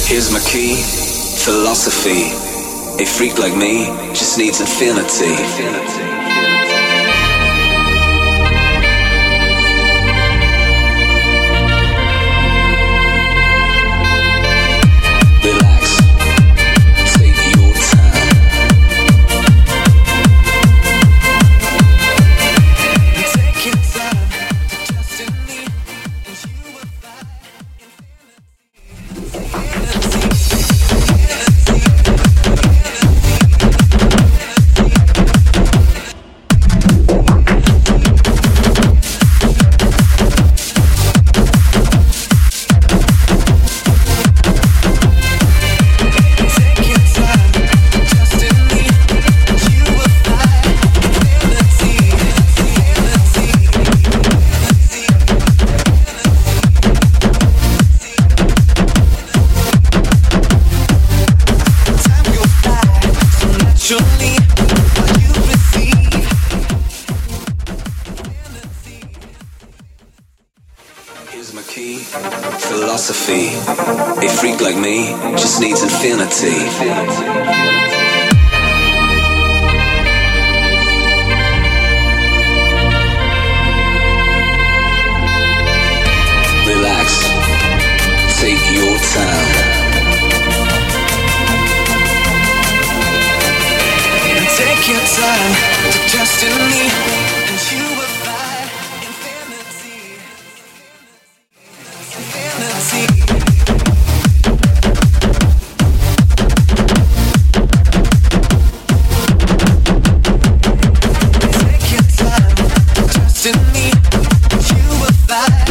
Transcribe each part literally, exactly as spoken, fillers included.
Here's my key, philosophy. A freak like me just needs infinity. Relax, take your time. Take your time to trust in me, and you will find infinity. Here's my key, philosophy. A freak like me just needs infinity. Relax, take your time. Take your time to trust in me, and you will find infinity. Infinity. Take your time to trust in me, and you will find.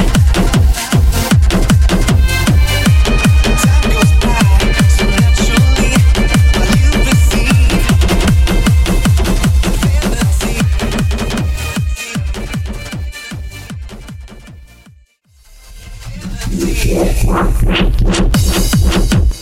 Time goes by so naturally while you receive. Infinity.